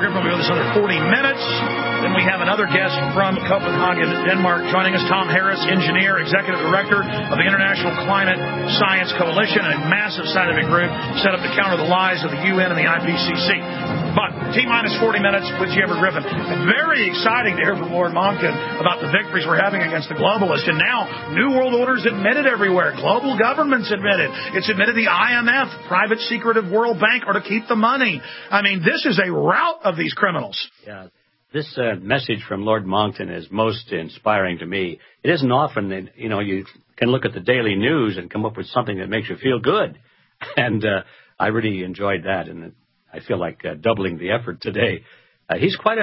Griffin will be with us another 40 minutes. Then we have another guest from Copenhagen, Denmark, joining us, Tom Harris, engineer, executive director of the International Climate Science Coalition, a massive scientific group set up to counter the lies of the UN and the IPCC. But T-minus 40 minutes with Jim Griffin. Very exciting to hear from Lord Monckton about the victories we're having against the globalists. And now, New World Order's admitted everywhere. Global governments admitted. It's admitted the IMF, private secretive World Bank, are to keep the money. I mean, this is a rout of these criminals. Yeah. This message from Lord Monckton is most inspiring to me. It isn't often that, you can look at the daily news and come up with something that makes you feel good. And I really enjoyed that, and I feel like doubling the effort today. He's quite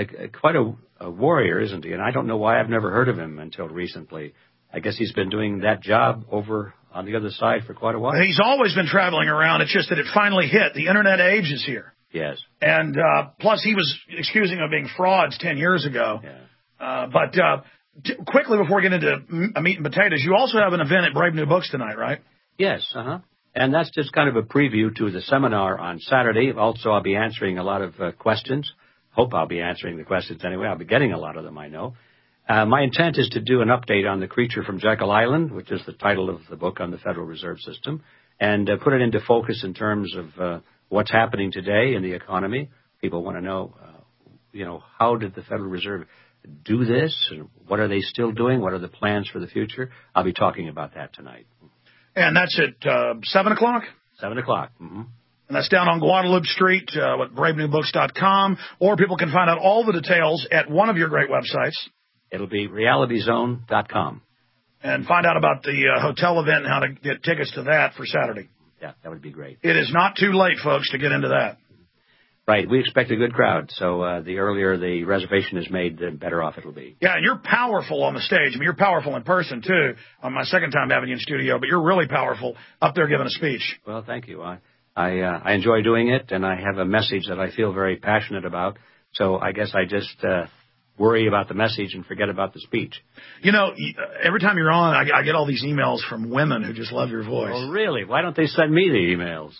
a warrior, isn't he? And I don't know why I've never heard of him until recently. I guess he's been doing that job over on the other side for quite a while. He's always been traveling around. It's just that it finally hit. The Internet age is here. Yes. And plus, he was excusing them of being frauds 10 years ago. Yeah. But quickly, before we get into meat and potatoes, you also have an event at Brave New Books tonight, right? Yes. And that's just kind of a preview to the seminar on Saturday. Also, I'll be answering a lot of questions. Hope I'll be answering the questions anyway. I'll be getting a lot of them, I know. My intent is to do an update on The Creature from Jekyll Island, which is the title of the book on the Federal Reserve System, and put it into focus in terms of what's happening today in the economy. People want to know, how did the Federal Reserve do this? And what are they still doing? What are the plans for the future? I'll be talking about that tonight. And that's at 7 o'clock? 7 o'clock. Mm-hmm. And that's down on Guadalupe Street at bravenewbooks.com. Or people can find out all the details at one of your great websites. It'll be realityzone.com. And find out about the hotel event and how to get tickets to that for Saturday. Yeah, that would be great. It is not too late, folks, to get into that. Right. We expect a good crowd, so the earlier the reservation is made, the better off it'll be. Yeah, and you're powerful on the stage. I mean, you're powerful in person, too. On my second time having you in studio, but you're really powerful up there giving a speech. Well, thank you. I enjoy doing it, and I have a message that I feel very passionate about, so I guess I just worry about the message and forget about the speech. Every time you're on, I get all these emails from women who just love your voice. Oh, really? Why don't they send me the emails?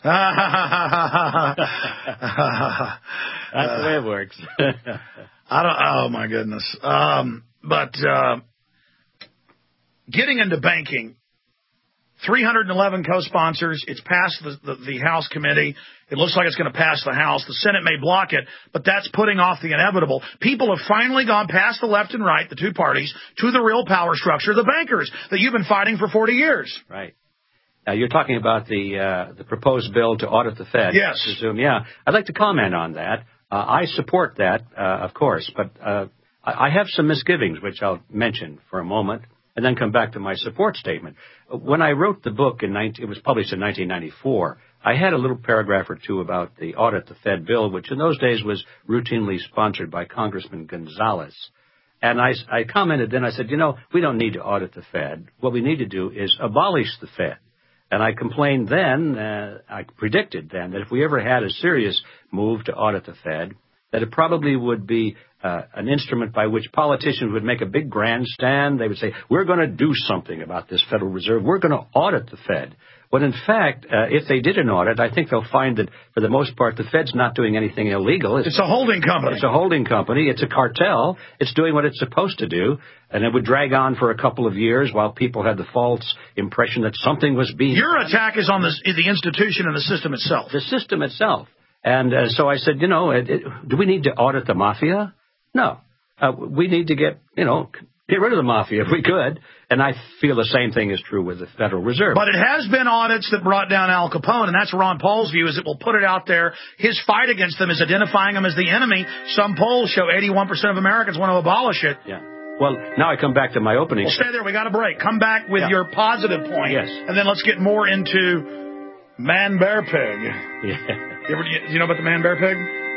That's the way it works. Oh, my goodness. But getting into banking, 311 co-sponsors. It's passed the House committee. It looks like it's going to pass the House. The Senate may block it, but that's putting off the inevitable. People have finally gone past the left and right, the two parties, to the real power structure, the bankers that you've been fighting for 40 years. Right. Now, you're talking about the proposed bill to audit the Fed. Yes. I presume. Yeah. I'd like to comment on that. I support that, of course, but I have some misgivings, which I'll mention for a moment, and then come back to my support statement. When I wrote the book, it was published in 1994, I had a little paragraph or two about the Audit the Fed bill, which in those days was routinely sponsored by Congressman Gonzalez. And I commented then, I said, we don't need to audit the Fed. What we need to do is abolish the Fed. And I complained then, I predicted then, that if we ever had a serious move to audit the Fed, that it probably would be an instrument by which politicians would make a big grandstand. They would say, we're going to do something about this Federal Reserve. We're going to audit the Fed. When in fact, if they did an audit, I think they'll find that for the most part, the Fed's not doing anything illegal. It's a holding company. It's a holding company. It's a cartel. It's doing what it's supposed to do. And it would drag on for a couple of years while people had the false impression that something was being Your attack is on the institution and the system itself. The system itself. And so I said, do we need to audit the mafia? No. We need to get rid of the mafia if we could. And I feel the same thing is true with the Federal Reserve. But it has been audits that brought down Al Capone, and that's Ron Paul's view, is it will put it out there. His fight against them is identifying them as the enemy. Some polls show 81% of Americans want to abolish it. Yeah. Well, now I come baup to my opening. Well, stay there. We got a break. Come back with your positive point. Yes. And then let's get more into Man-Bear-Pig. Yeah. Do you know about the Man-Bear-Pig?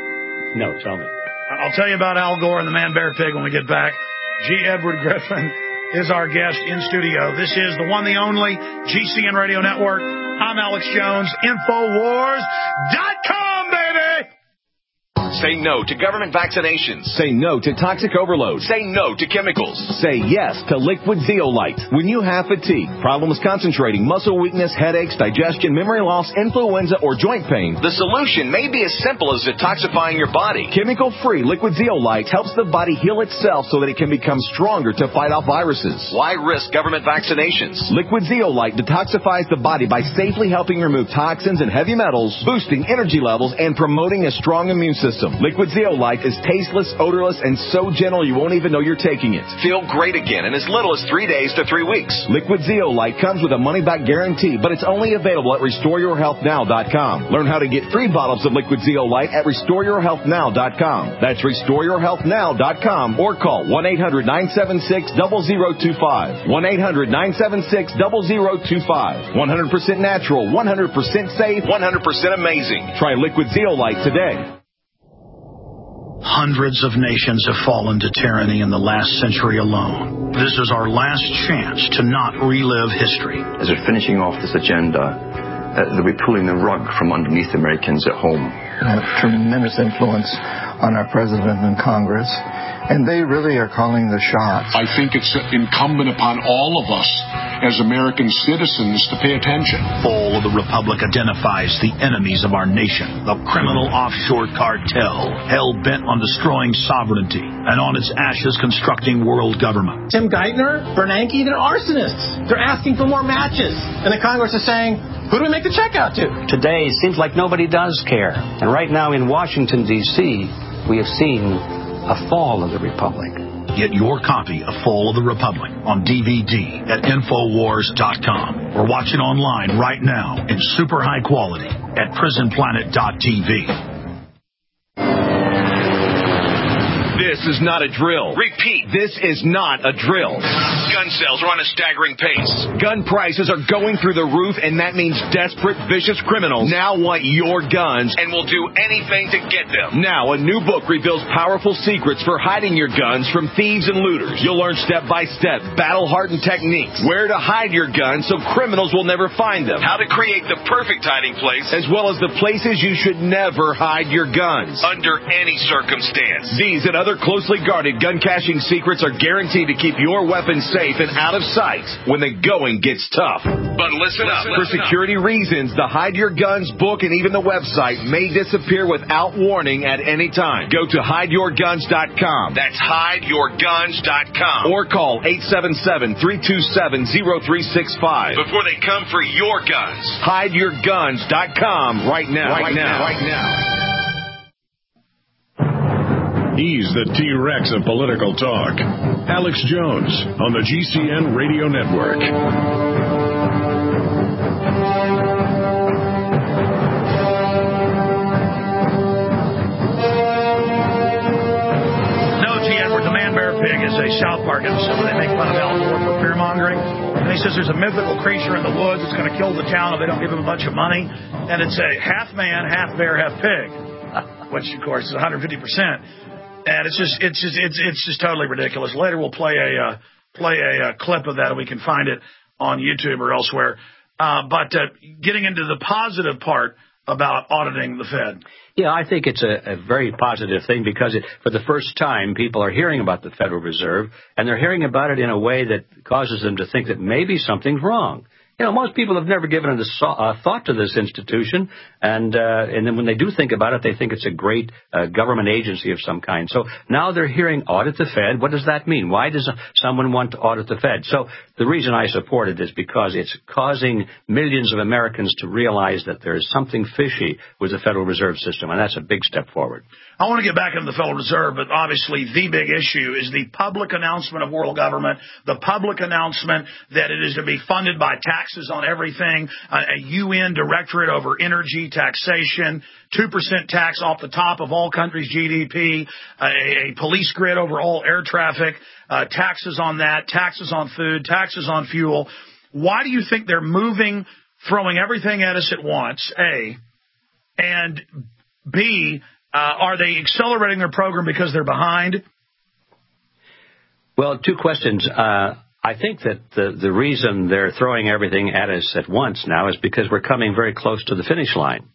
No, tell me. I'll tell you about Al Gore and the Man-Bear-Pig when we get back. G. Edward Griffin is our guest in studio. This is the one, the only GCN Radio Network. I'm Alex Jones. Infowars.com, baby! Say no to government vaccinations. Say no to toxic overload. Say no to chemicals. Say yes to Liquid Zeolite. When you have fatigue, problems concentrating, muscle weakness, headaches, digestion, memory loss, influenza, or joint pain, the solution may be as simple as detoxifying your body. Chemical-free Liquid Zeolite helps the body heal itself so that it can become stronger to fight off viruses. Why risk government vaccinations? Liquid Zeolite detoxifies the body by safely helping remove toxins and heavy metals, boosting energy levels, and promoting a strong immune system. Liquid Zeolite is tasteless, odorless, and so gentle you won't even know you're taking it. Feel great again in as little as 3 days to 3 weeks. Liquid Zeolite comes with a money-back guarantee, but it's only available at RestoreYourHealthNow.com. Learn how to get 3 bottles of Liquid Zeolite at RestoreYourHealthNow.com. That's RestoreYourHealthNow.com or call 1-800-976-0025. 1-800-976-0025. 100% natural, 100% safe, 100% amazing. Try Liquid Zeolite today. Hundreds of nations have fallen to tyranny in the last century alone. This is our last chance to not relive history. As we're finishing off this agenda, they'll be pulling the rug from underneath Americans at home. Have tremendous influence on our president and Congress, and they really are calling the shots. I think it's incumbent upon all of us as American citizens to pay attention. Fall of the Republic identifies the enemies of our nation, the criminal offshore cartel, hell-bent on destroying sovereignty, and on its ashes constructing world government. Tim Geithner, Bernanke, they're arsonists. They're asking for more matches. And the Congress is saying, who do we make the check out to? Today, it seems like nobody does care. And right now in Washington, D.C., we have seen a fall of the Republic. Get your copy of Fall of the Republic on DVD at Infowars.com or watch it online right now in super high quality at PrisonPlanet.tv. This is not a drill. Repeat. This is not a drill. Gun sales are on a staggering pace. Gun prices are going through the roof, and that means desperate, vicious criminals now want your guns and will do anything to get them. Now, a new book reveals powerful secrets for hiding your guns from thieves and looters. You'll learn step-by-step, battle-hardened techniques, where to hide your guns so criminals will never find them, how to create the perfect hiding place, as well as the places you should never hide your guns. Under any circumstance. These and other closely guarded gun caching secrets are guaranteed to keep your weapons safe and out of sight when the going gets tough. But listen up. For security reasons, the Hide Your Guns book and even the website may disappear without warning at any time. Go to hideyourguns.com. That's hideyourguns.com. Or call 877-327-0365. Before they come for your guns. Hideyourguns.com right now. Right now. He's the T-Rex of political talk. Alex Jones on the GCN Radio Network. No, G. Edward, the Man-Bear Pig is a South Park episode where they make fun of Al Gore for fear-mongering. And he says there's a mythical creature in the woods that's going to kill the town if they don't give him a bunch of money. And it's a half man, half bear, half pig, which, of course, is 150%. And it's just totally ridiculous. Later we'll play a clip of that, and we can find it on YouTube or elsewhere. But getting into the positive part about auditing the Fed. Yeah, I think it's a very positive thing because for the first time, people are hearing about the Federal Reserve, and they're hearing about it in a way that causes them to think that maybe something's wrong. You know, most people have never given a thought to this institution, and then when they do think about it, they think it's a great government agency of some kind. So now they're hearing audit the Fed. What does that mean? Why does someone want to audit the Fed? So the reason I support it is because it's causing millions of Americans to realize that there is something fishy with the Federal Reserve System, and that's a big step forward. I want to get back into the Federal Reserve, but obviously the big issue is the public announcement of world government, the public announcement that it is to be funded by taxes on everything, a UN directorate over energy, taxation, 2% tax off the top of all countries' GDP, a police grid over all air traffic, taxes on that, taxes on food, taxes on fuel. Why do you think they're throwing everything at us at once, A, and B, are they accelerating their program because they're behind? Well, two questions. I think that the reason they're throwing everything at us at once now is because we're coming very close to the finish line.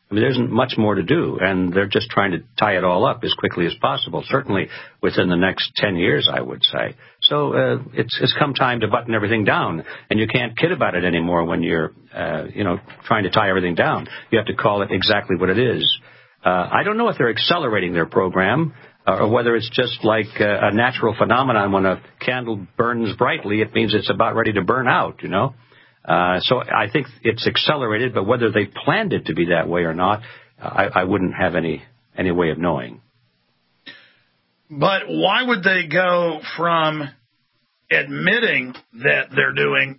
I mean, there isn't much more to do, and they're just trying to tie it all up as quickly as possible, certainly within the next 10 years, I would say. So it's come time to button everything down, and you can't kid about it anymore when you're, trying to tie everything down. You have to call it exactly what it is. I don't know if they're accelerating their program or whether it's just like a natural phenomenon. When a candle burns brightly, it means it's about ready to burn out, So I think it's accelerated, but whether they planned it to be that way or not, I wouldn't have any way of knowing. But why would they go from admitting that they're doing,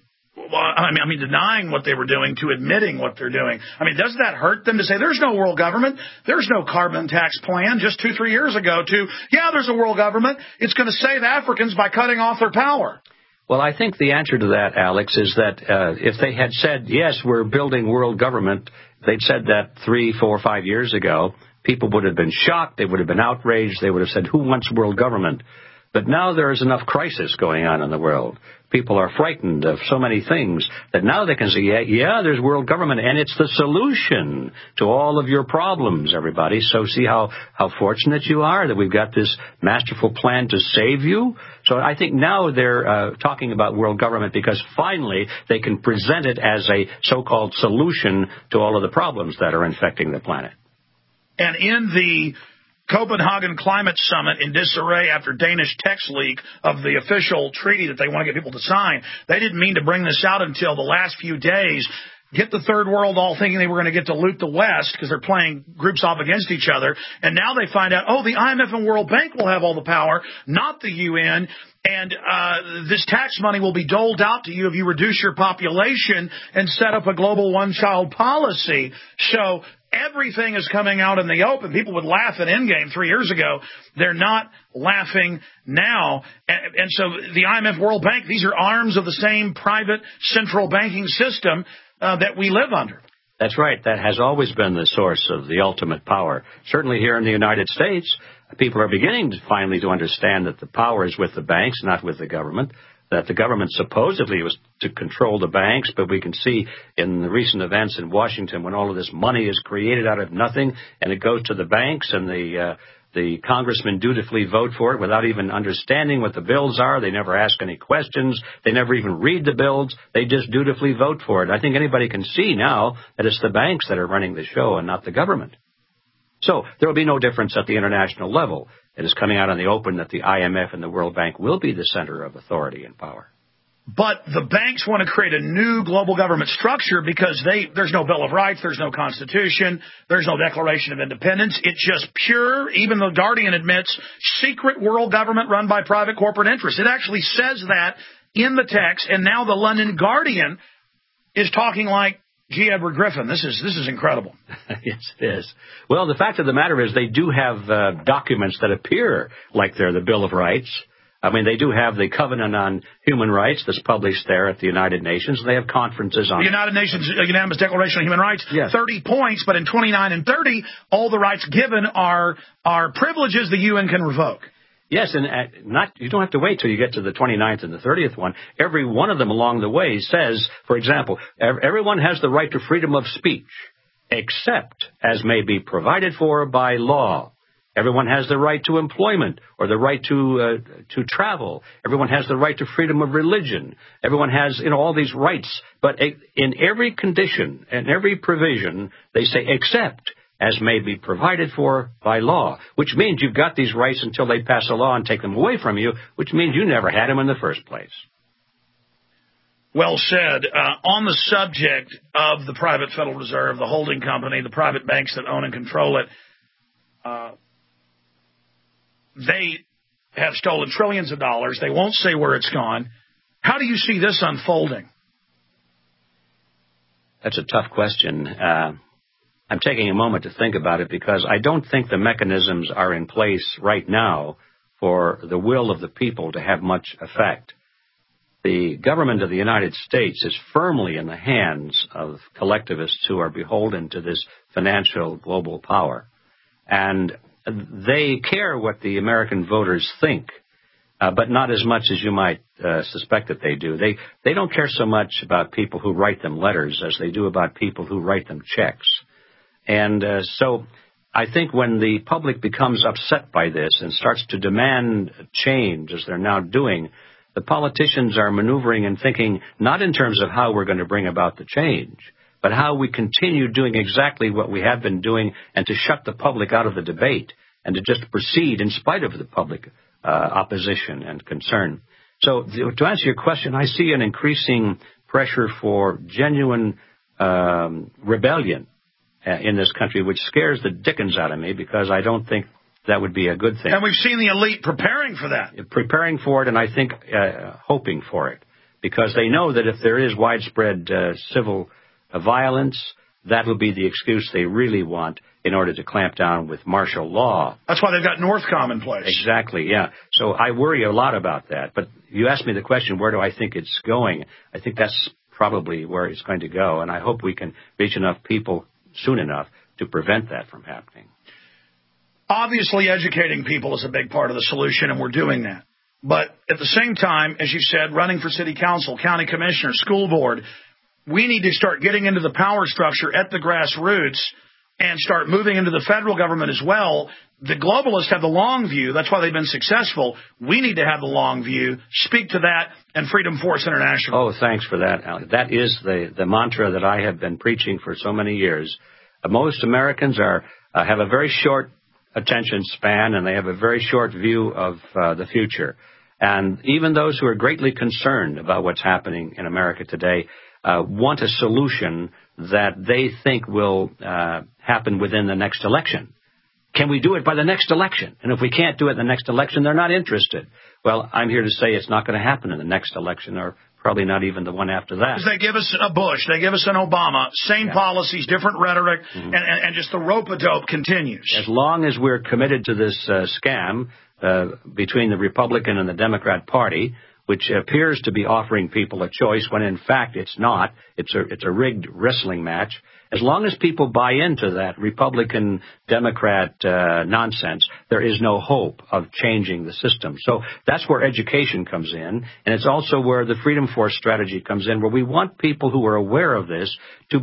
denying what they were doing to admitting what they're doing? I mean, doesn't that hurt them to say there's no world government, there's no carbon tax plan just 2-3 years ago to, there's a world government, it's going to save Africans by cutting off their power? Well, I think the answer to that, Alex, is that if they had said, yes, we're building world government, they'd said that 3, 4, 5 years ago, people would have been shocked, they would have been outraged, they would have said, who wants world government? But now there is enough crisis going on in the world. People are frightened of so many things that now they can say, there's world government, and it's the solution to all of your problems, everybody. So see how fortunate you are that we've got this masterful plan to save you? So I think now they're talking about world government because finally they can present it as a so-called solution to all of the problems that are infecting the planet. And in the Copenhagen Climate Summit in disarray after Danish text leak of the official treaty that they want to get people to sign. They didn't mean to bring this out until the last few days. Get the third world all thinking they were going to get to loot the West because they're playing groups off against each other. And now they find out, the IMF and World Bank will have all the power, not the UN. And this tax money will be doled out to you if you reduce your population and set up a global one-child policy. So everything is coming out in the open. People would laugh at Endgame 3 years ago. They're not laughing now. And so the IMF, World Bank, these are arms of the same private central banking system that we live under. That's right. That has always been the source of the ultimate power. Certainly here in the United States, people are beginning finally to understand that the power is with the banks, not with the government. That the government supposedly was to control the banks, but we can see in the recent events in Washington when all of this money is created out of nothing and it goes to the banks and the congressmen dutifully vote for it without even understanding what the bills are. They never ask any questions. They never even read the bills. They just dutifully vote for it. I think anybody can see now that it's the banks that are running the show and not the government. So there will be no difference at the international level. It is coming out in the open that the IMF and the World Bank will be the center of authority and power. But the banks want to create a new global government structure because there's no Bill of Rights, there's no Constitution, there's no Declaration of Independence. It's just pure, even the Guardian admits, secret world government run by private corporate interests. It actually says that in the text, and now the London Guardian is talking like G. Edward Griffin. This is incredible. Yes, it is. Well, the fact of the matter is they do have documents that appear like they're the Bill of Rights. I mean, they do have the Covenant on Human Rights that's published there at the United Nations. They have conferences on the United Nations Unanimous Declaration on Human Rights, yes. 30 points, but in 29 and 30, all the rights given are privileges the UN can revoke. Yes, and you don't have to wait till you get to the 29th and the 30th one. Every one of them along the way says, for example, everyone has the right to freedom of speech, except as may be provided for by law. Everyone has the right to employment or the right to travel. Everyone has the right to freedom of religion. Everyone has, all these rights. But in every condition and every provision, they say except as may be provided for by law, which means you've got these rights until they pass a law and take them away from you, which means you never had them in the first place. Well said. On the subject of the private Federal Reserve, the holding company, the private banks that own and control it, they have stolen trillions of dollars. They won't say where it's gone. How do you see this unfolding? That's a tough question. I'm taking a moment to think about it because I don't think the mechanisms are in place right now for the will of the people to have much effect. The government of the United States is firmly in the hands of collectivists who are beholden to this financial global power. And they care what the American voters think, but not as much as you might suspect that they do. They don't care so much about people who write them letters as they do about people who write them checks. And so I think when the public becomes upset by this and starts to demand change, as they're now doing, the politicians are maneuvering and thinking not in terms of how we're going to bring about the change, but how we continue doing exactly what we have been doing and to shut the public out of the debate and to just proceed in spite of the public opposition and concern. So to answer your question, I see an increasing pressure for genuine rebellion in this country, which scares the dickens out of me because I don't think that would be a good thing. And we've seen the elite preparing for that. Preparing for it, and I think hoping for it, because they know that if there is widespread civil violence, that will be the excuse they really want in order to clamp down with martial law. That's why they've got Northcom in place. Exactly, yeah. So I worry a lot about that. But you asked me the question, where do I think it's going? I think that's probably where it's going to go, and I hope we can reach enough people soon enough to prevent that from happening. Obviously, educating people is a big part of the solution, and we're doing that. But at the same time, as you said, running for city council, county commissioner, school board, we need to start getting into the power structure at the grassroots and start moving into the federal government as well. The globalists have the long view. That's why they've been successful. We need to have the long view. Speak to that and Freedom Force International. Oh, thanks for that, Alec. That is the mantra that I have been preaching for so many years. Most Americans have a very short attention span, and they have a very short view of the future. And even those who are greatly concerned about what's happening in America today want a solution that they think will happen within the next election. Can we do it by the next election? And if we can't do it in the next election, they're not interested. Well, I'm here to say it's not going to happen in the next election, or probably not even the one after that. Because they give us a Bush, they give us an Obama, same policies, different rhetoric, and just the rope-a-dope continues. As long as we're committed to this scam between the Republican and the Democrat Party, which appears to be offering people a choice when in fact it's not, it's a rigged wrestling match. As long as people buy into that Republican-Democrat nonsense, there is no hope of changing the system. So that's where education comes in, and it's also where the Freedom Force strategy comes in, where we want people who are aware of this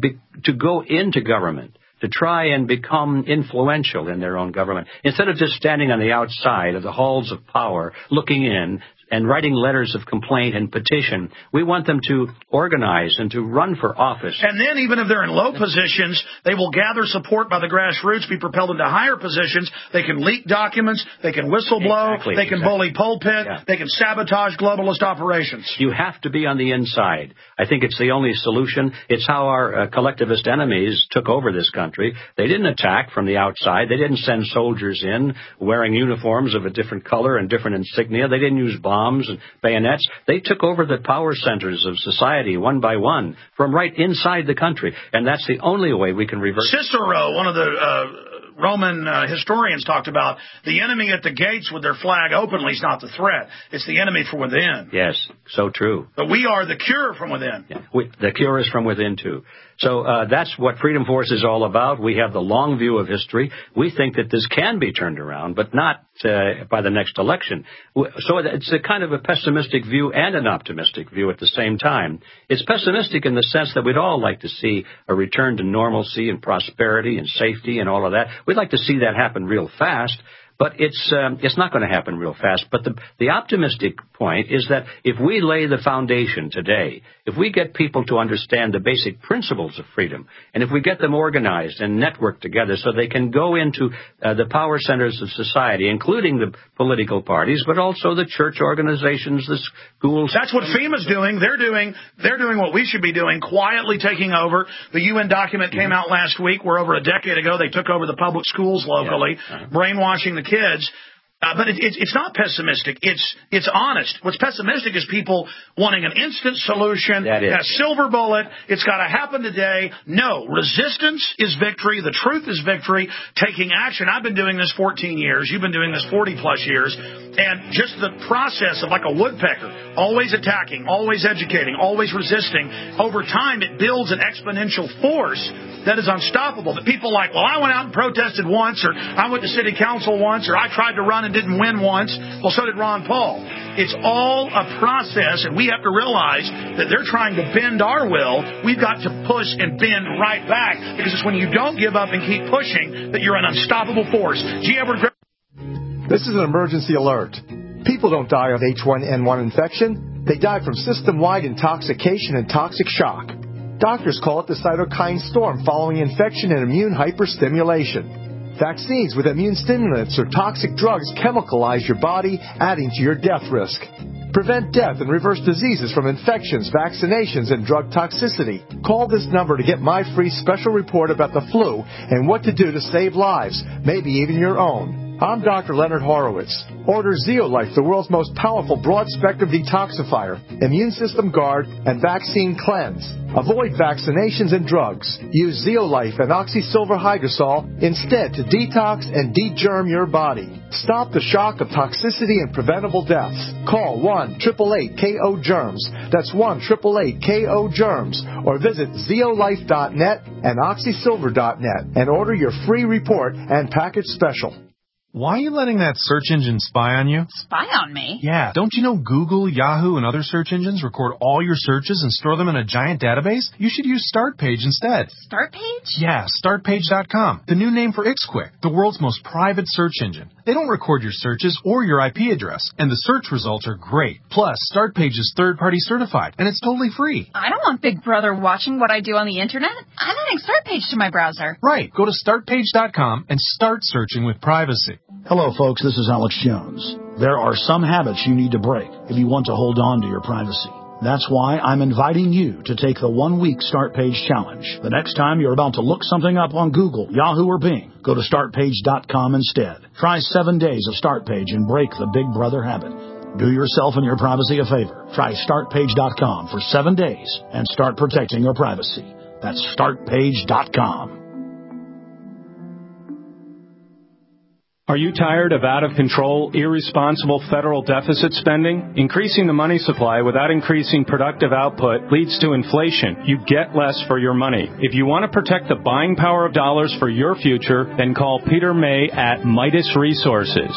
to go into government, to try and become influential in their own government, instead of just standing on the outside of the halls of power, looking in and writing letters of complaint and petition. We want them to organize and to run for office. And then even if they're in low positions, they will gather support by the grassroots, be propelled into higher positions. They can leak documents. They can whistleblow. They can bully pulpit. They can sabotage globalist operations. You have to be on the inside. I think it's the only solution. It's how our collectivist enemies took over this country. They didn't attack from the outside. They didn't send soldiers in wearing uniforms of a different color and different insignia. They didn't use bombs and bayonets. They took over the power centers of society one by one from right inside the country. And that's the only way we can reverse. Cicero, one of the Roman historians, talked about the enemy at the gates with their flag openly is not the threat. It's the enemy from within. Yes, so true. But we are the cure from within. Yeah, the cure is from within, too. So that's what Freedom Force is all about. We have the long view of history. We think that this can be turned around, but not by the next election. So it's a kind of a pessimistic view and an optimistic view at the same time. It's pessimistic in the sense that we'd all like to see a return to normalcy and prosperity and safety and all of that. We'd like to see that happen real fast. But it's not going to happen real fast. But the optimistic point is that if we lay the foundation today, if we get people to understand the basic principles of freedom, and if we get them organized and networked together so they can go into the power centers of society, including the political parties, but also the church organizations, the schools. That's what FEMA's doing. They're doing what we should be doing, quietly taking over. The UN document came out last week where over a decade ago they took over the public schools locally, brainwashing the kids. But it's not pessimistic. It's honest. What's pessimistic is people wanting an instant solution, a silver bullet. It's got to happen today. No, resistance is victory. The truth is victory. Taking action. I've been doing this 14 years. You've been doing this 40-plus years. And just the process of like a woodpecker, always attacking, always educating, always resisting, over time it builds an exponential force that is unstoppable. That people like, well, I went out and protested once, or I went to city council once, or I tried to run and didn't win once. Well, so did Ron Paul. It's all a process, and we have to realize that they're trying to bend our will. We've got to push and bend right back, because it's when you don't give up and keep pushing that you're an unstoppable force. G. Edward Griffin. This is an emergency alert. People don't die of H1N1 infection. They die from system-wide intoxication and toxic shock. Doctors call it the cytokine storm following infection and immune hyperstimulation. Vaccines with immune stimulants or toxic drugs chemicalize your body, adding to your death risk. Prevent death and reverse diseases from infections, vaccinations, and drug toxicity. Call this number to get my free special report about the flu and what to do to save lives, maybe even your own. I'm Dr. Leonard Horowitz. Order Zeolife, the world's most powerful broad-spectrum detoxifier, immune system guard, and vaccine cleanse. Avoid vaccinations and drugs. Use Zeolife and Oxysilver Hydrosol instead to detox and degerm your body. Stop the shock of toxicity and preventable deaths. Call 1-888-KO-GERMS. That's 1-888-KO-GERMS. Or visit zeolife.net and oxysilver.net and order your free report and package special. Why are you letting that search engine spy on you? Spy on me? Yeah. Don't you know Google, Yahoo, and other search engines record all your searches and store them in a giant database? You should use StartPage instead. StartPage? Yeah, StartPage.com. The new name for Ixquick, the world's most private search engine. They don't record your searches or your IP address, and the search results are great. Plus, StartPage is third-party certified, and it's totally free. I don't want Big Brother watching what I do on the internet. I'm adding StartPage to my browser. Right. Go to StartPage.com and start searching with privacy. Hello, folks. This is Alex Jones. There are some habits you need to break if you want to hold on to your privacy. That's why I'm inviting you to take the 1-week StartPage challenge. The next time you're about to look something up on Google, Yahoo, or Bing, go to StartPage.com instead. Try 7 days of StartPage and break the Big Brother habit. Do yourself and your privacy a favor. Try StartPage.com for 7 days and start protecting your privacy. That's StartPage.com. Are you tired of out-of-control, irresponsible federal deficit spending? Increasing the money supply without increasing productive output leads to inflation. You get less for your money. If you want to protect the buying power of dollars for your future, then call Peter May at Midas Resources,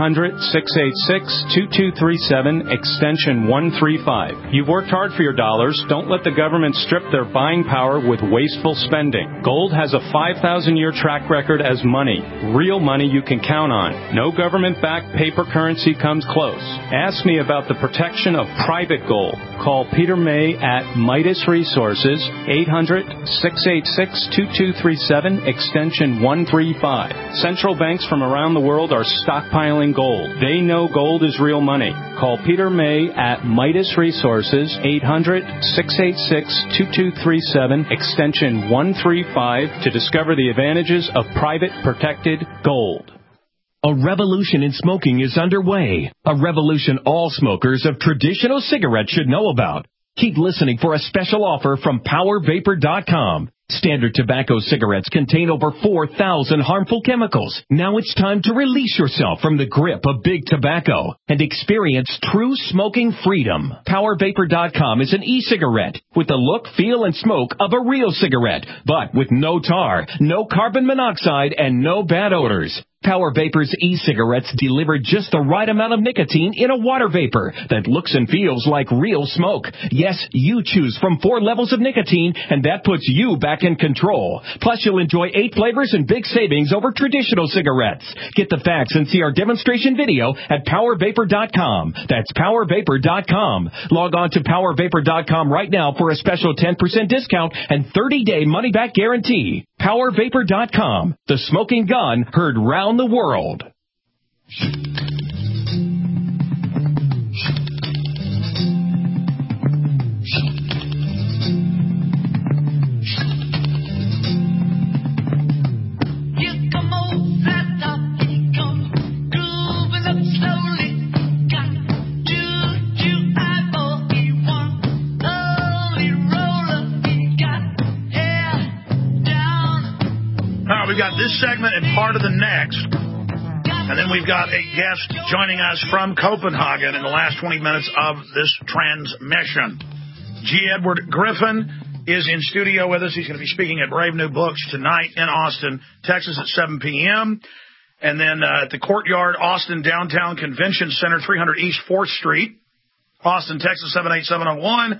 800-686-2237, extension 135. You've worked hard for your dollars. Don't let the government strip their buying power with wasteful spending. Gold has a 5,000-year track record as money, real money you can count on. No government-backed paper currency comes close. Ask me about the protection of private gold. Call Peter May at Midas Resources, 800-686-2237, extension 135. Central banks from around the world are stockpiling gold. They know gold is real money. Call Peter May at Midas Resources, 800-686-2237, extension 135, to discover the advantages of private protected gold. A revolution in smoking is underway. A revolution all smokers of traditional cigarettes should know about. Keep listening for a special offer from PowerVapor.com. Standard tobacco cigarettes contain over 4,000 harmful chemicals. Now it's time to release yourself from the grip of big tobacco and experience true smoking freedom. PowerVapor.com is an e-cigarette with the look, feel, and smoke of a real cigarette, but with no tar, no carbon monoxide, and no bad odors. Power Vapor's e-cigarettes deliver just the right amount of nicotine in a water vapor that looks and feels like real smoke. Yes, you choose from 4 levels of nicotine, and that puts you back in control. Plus, you'll enjoy 8 flavors and big savings over traditional cigarettes. Get the facts and see our demonstration video at PowerVapor.com. That's PowerVapor.com. Log on to PowerVapor.com right now for a special 10% discount and 30-day money-back guarantee. PowerVapor.com. The smoking gun heard round the world. We've got this segment and part of the next, and then we've got a guest joining us from Copenhagen in the last 20 minutes of this transmission. G. Edward Griffin is in studio with us. He's going to be speaking at Brave New Books tonight in Austin, Texas at 7 p.m. And then at the Courtyard, Austin Downtown Convention Center, 300 East 4th Street, Austin, Texas, 78701,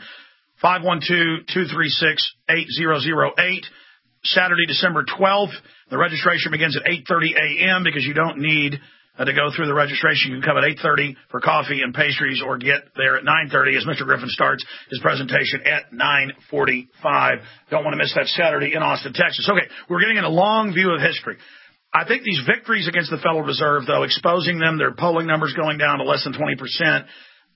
512-236-8008. Saturday, December 12th. The registration begins at 8:30 a.m. because you don't need to go through the registration. You can come at 8:30 for coffee and pastries or get there at 9:30 as Mr. Griffin starts his presentation at 9:45. Don't want to miss that Saturday in Austin, Texas. Okay, we're getting in a long view of history. I think these victories against the Federal Reserve, though, exposing them, their polling numbers going down to less than 20%,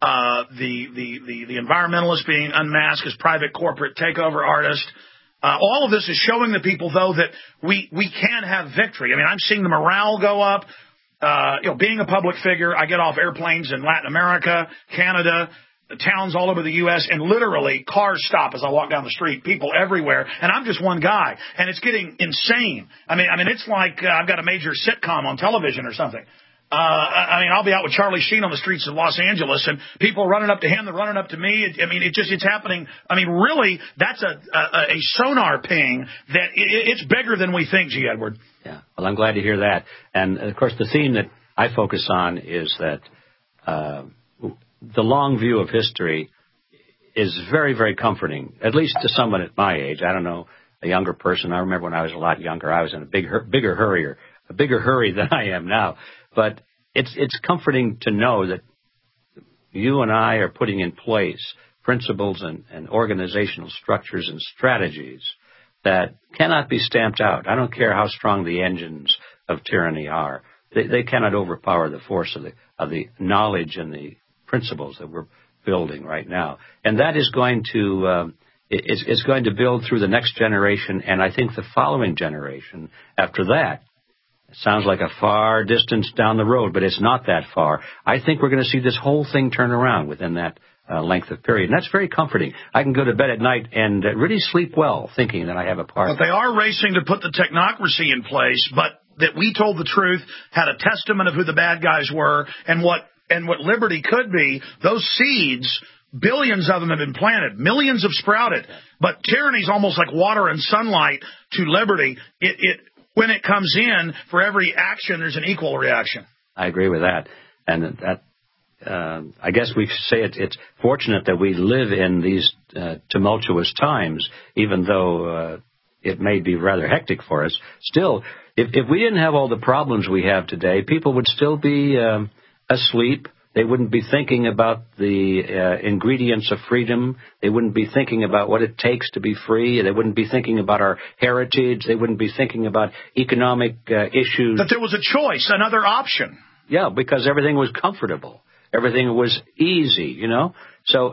the environmentalists being unmasked as private corporate takeover artists, all of this is showing the people, though, that we can have victory. I mean, I'm seeing the morale go up. Being a public figure, I get off airplanes in Latin America, Canada, the towns all over the U.S., and literally cars stop as I walk down the street, people everywhere, and I'm just one guy, and it's getting insane. I mean, it's like I've got a major sitcom on television or something. I'll be out with Charlie Sheen on the streets of Los Angeles, and people running up to him, they're running up to me. It's happening. I mean, really, that's a sonar ping that it's bigger than we think, G. Edward. Yeah, well, I'm glad to hear that. And, of course, the theme that I focus on is that the long view of history is very, very comforting, at least to someone at my age. I don't know, a younger person. I remember when I was a lot younger, I was in a bigger hurry than I am now. But it's comforting to know that you and I are putting in place principles and organizational structures and strategies that cannot be stamped out. I don't care how strong the engines of tyranny are. They cannot overpower the force of the knowledge and the principles that we're building right now. And that is going to is going to build through the next generation, and I think the following generation after that. It sounds like a far distance down the road, but it's not that far. I think we're going to see this whole thing turn around within that length of period. And that's very comforting. I can go to bed at night and really sleep well thinking that I have a part. But they are racing to put the technocracy in place, but that we told the truth, had a testament of who the bad guys were and what liberty could be. Those seeds, billions of them have been planted. Millions have sprouted. But tyranny's almost like water and sunlight to liberty. When it comes in, for every action, there's an equal reaction. I agree with that. And that, I guess we say it's fortunate that we live in these tumultuous times, even though it may be rather hectic for us. Still, if we didn't have all the problems we have today, people would still be asleep. They wouldn't be thinking about the ingredients of freedom. They wouldn't be thinking about what it takes to be free. They wouldn't be thinking about our heritage. They wouldn't be thinking about economic issues. That there was a choice, another option. Yeah, because everything was comfortable. Everything was easy, you know. So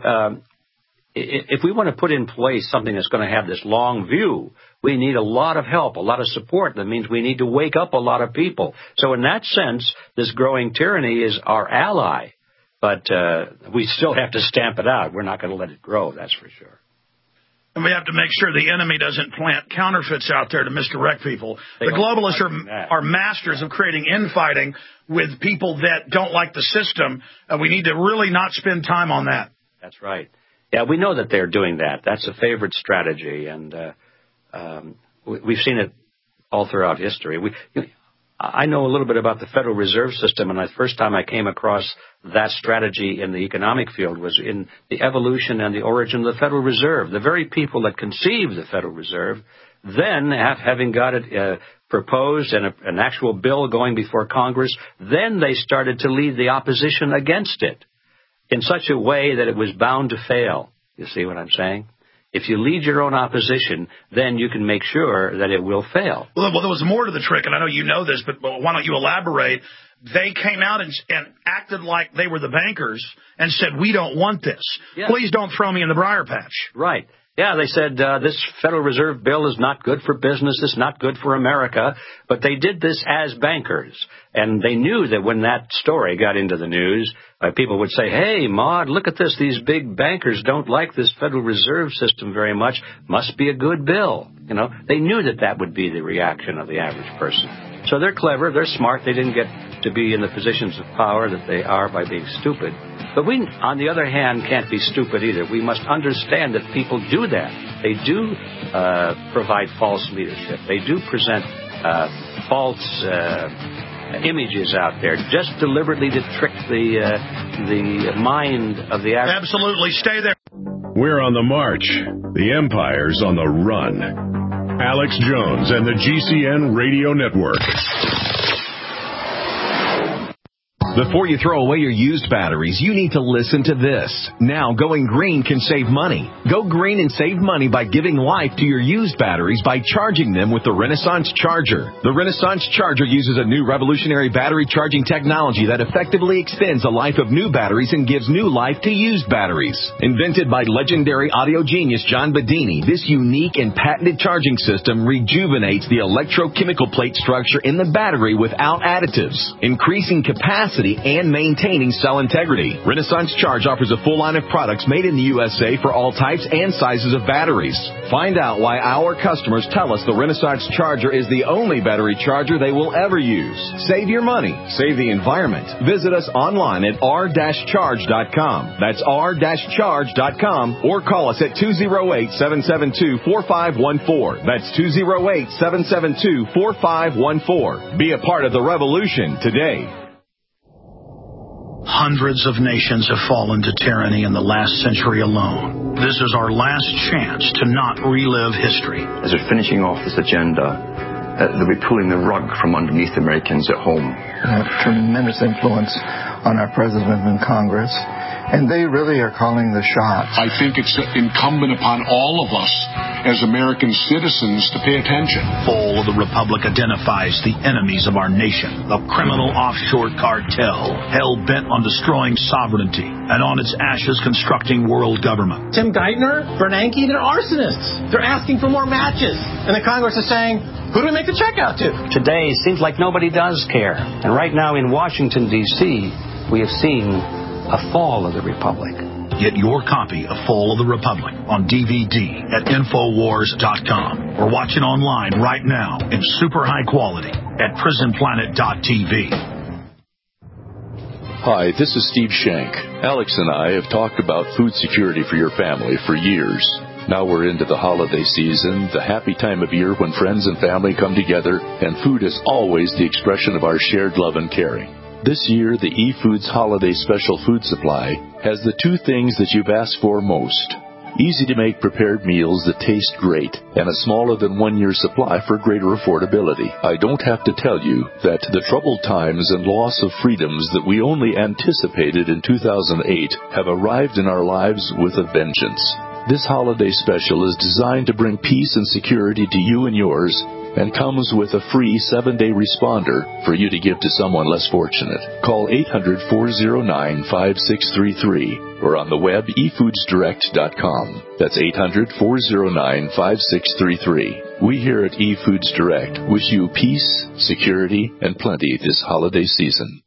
if we want to put in place something that's going to have this long view, we need a lot of help, a lot of support. That means we need to wake up a lot of people. So in that sense, this growing tyranny is our ally. But we still have to stamp it out. We're not going to let it grow, that's for sure. And we have to make sure the enemy doesn't plant counterfeits out there to misdirect people. The globalists are masters of creating infighting with people that don't like the system. We need to really not spend time on that. That's right. Yeah, we know that they're doing that. That's a favorite strategy, and we've seen it all throughout history. I know a little bit about the Federal Reserve System, and the first time I came across that strategy in the economic field was in the evolution and the origin of the Federal Reserve. The very people that conceived the Federal Reserve, then having got it proposed and an actual bill going before Congress, then they started to lead the opposition against it in such a way that it was bound to fail. You see what I'm saying? If you lead your own opposition, then you can make sure that it will fail. Well, there was more to the trick, and I know you know this, but why don't you elaborate? They came out and acted like they were the bankers and said, we don't want this. Yeah. Please don't throw me in the briar patch. Right. Yeah, they said this Federal Reserve bill is not good for business, it's not good for America, but they did this as bankers. And they knew that when that story got into the news, people would say, hey, Maude, look at this, these big bankers don't like this Federal Reserve System very much, must be a good bill. You know, they knew that that would be the reaction of the average person. So they're clever, they're smart, they didn't get to be in the positions of power that they are by being stupid. But we, on the other hand, can't be stupid either. We must understand that people do that. They do provide false leadership. They do present false images out there, just deliberately to trick the mind of the average. Absolutely. Stay there. We're on the march. The empire's on the run. Alex Jones and the GCN Radio Network. Before you throw away your used batteries, you need to listen to this. Now, going green can save money. Go green and save money by giving life to your used batteries by charging them with the Renaissance Charger. The Renaissance Charger uses a new revolutionary battery charging technology that effectively extends the life of new batteries and gives new life to used batteries. Invented by legendary audio genius John Bedini, this unique and patented charging system rejuvenates the electrochemical plate structure in the battery without additives, increasing capacity and maintaining cell integrity. Renaissance Charge offers a full line of products made in the USA for all types and sizes of batteries. Find out why our customers tell us the Renaissance Charger is the only battery charger they will ever use. Save your money. Save the environment. Visit us online at r-charge.com. That's r-charge.com, or call us at 208-772-4514. That's 208-772-4514. Be a part of the revolution today. Hundreds of nations have fallen to tyranny in the last century alone. This is our last chance to not relive history. As we're finishing off this agenda, they'll be pulling the rug from underneath Americans at home. They have tremendous influence on our president and Congress, and they really are calling the shots. I think it's incumbent upon all of us as American citizens to pay attention. Fall of the Republic identifies the enemies of our nation, a criminal offshore cartel hell-bent on destroying sovereignty and on its ashes constructing world government. Tim Geithner, Bernanke, they're arsonists. They're asking for more matches. And the Congress is saying, who do we make the check out to? Today, it seems like nobody does care. And right now in Washington, D.C., we have seen a fall of the Republic. Get your copy of Fall of the Republic on DVD at Infowars.com or watch it online right now in super high quality at PrisonPlanet.tv. Hi, this is Steve Shank. Alex and I have talked about food security for your family for years. Now we're into the holiday season, the happy time of year when friends and family come together, and food is always the expression of our shared love and caring. This year, the eFoods Holiday Special Food Supply has the two things that you've asked for most. Easy-to-make prepared meals that taste great, and a smaller than 1 year supply for greater affordability. I don't have to tell you that the troubled times and loss of freedoms that we only anticipated in 2008 have arrived in our lives with a vengeance. This holiday special is designed to bring peace and security to you and yours, and comes with a free 7-day responder for you to give to someone less fortunate. Call 800-409-5633 or on the web efoodsdirect.com. That's 800-409-5633. We here at eFoods Direct wish you peace, security, and plenty this holiday season.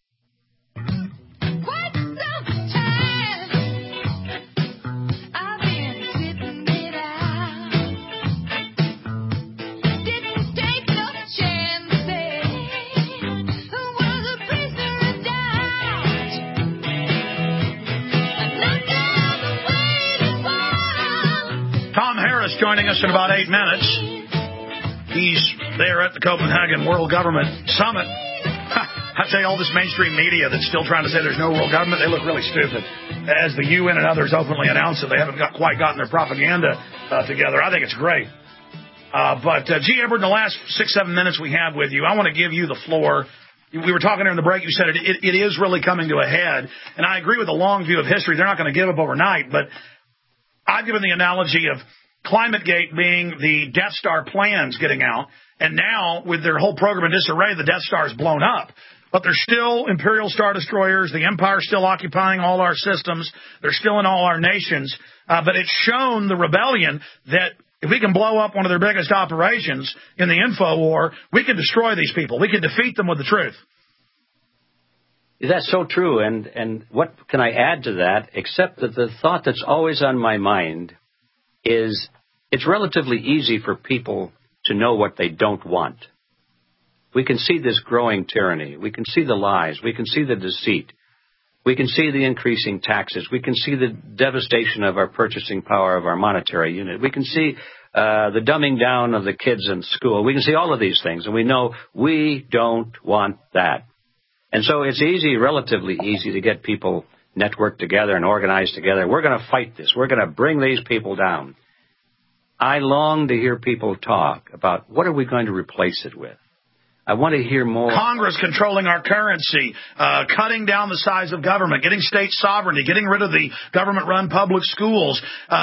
Joining us in about 8 minutes. He's there at the Copenhagen World Government Summit. I tell you, all this mainstream media that's still trying to say there's no world government, they look really stupid. As the UN and others openly announce that they haven't quite gotten their propaganda together. I think it's great. G. Edward, in the last 6-7 minutes we have with you, I want to give you the floor. We were talking during the break. You said it is really coming to a head. And I agree with the long view of history. They're not going to give up overnight. But I've given the analogy of ClimateGate being the Death Star plans getting out, and now with their whole program in disarray, the Death Star is blown up. But there's still Imperial Star Destroyers. The Empire's still occupying all our systems. They're still in all our nations. But it's shown the rebellion that if we can blow up one of their biggest operations in the info war, we can destroy these people. We can defeat them with the truth. That's so true. And what can I add to that, except that the thought that's always on my mind is it's relatively easy for people to know what they don't want. We can see this growing tyranny. We can see the lies. We can see the deceit. We can see the increasing taxes. We can see the devastation of our purchasing power of our monetary unit. We can see the dumbing down of the kids in school. We can see all of these things, and we know we don't want that. And so it's easy, relatively easy, to get people networked together and organized together. We're going to fight this. We're going to bring these people down. I long to hear people talk about what are we going to replace it with. I want to hear more. Congress controlling our currency, cutting down the size of government, getting state sovereignty, getting rid of the government-run public schools,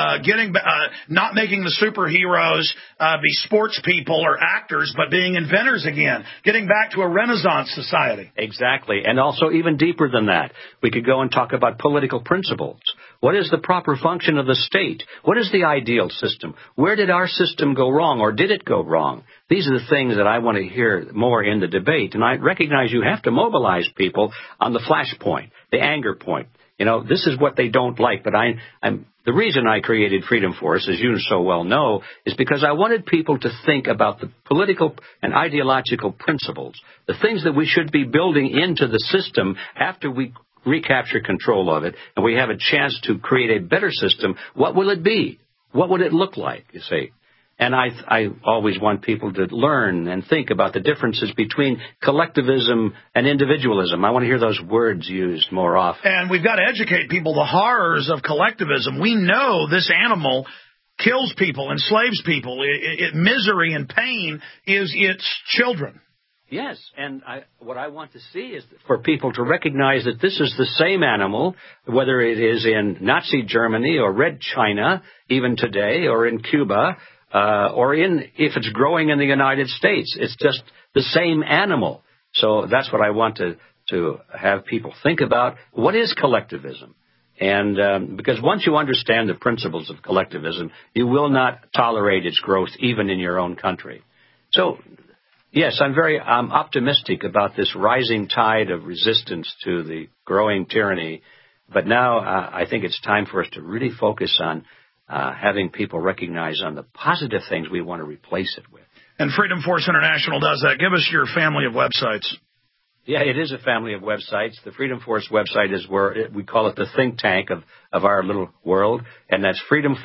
not making the superheroes be sports people or actors, but being inventors again, getting back to a Renaissance society. Exactly. And also even deeper than that, we could go and talk about political principles. What is the proper function of the state? What is the ideal system? Where did our system go wrong, or did it go wrong? These are the things that I want to hear more in the debate. And I recognize you have to mobilize people on the flashpoint, the anger point. You know, this is what they don't like. But the reason I created Freedom Force, as you so well know, is because I wanted people to think about the political and ideological principles, the things that we should be building into the system after we recapture control of it, and we have a chance to create a better system. What will it be? What would it look like, you see? And I always want people to learn and think about the differences between collectivism and individualism. I want to hear those words used more often. And we've got to educate people the horrors of collectivism. We know this animal kills people, enslaves people. Misery and pain is its children. Yes, and what I want to see is for people to recognize that this is the same animal, whether it is in Nazi Germany or Red China, even today, or in Cuba, or if it's growing in the United States. It's just the same animal. So that's what I want to have people think about. What is collectivism? And because once you understand the principles of collectivism, you will not tolerate its growth even in your own country. So yes, I'm optimistic about this rising tide of resistance to the growing tyranny. But now I think it's time for us to really focus on having people recognize on the positive things we want to replace it with. And Freedom Force International does that. Give us your family of websites. Yeah, it is a family of websites. The Freedom Force website is where we call it the think tank of our little world, and that's